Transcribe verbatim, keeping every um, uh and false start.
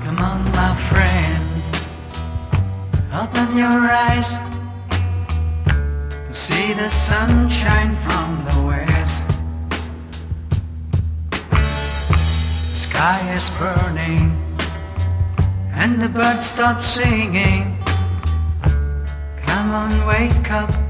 Come on, my friend, open your eyes, see the sunshine from the west. Sky is burning and the birds stop singing. Come on, wake up.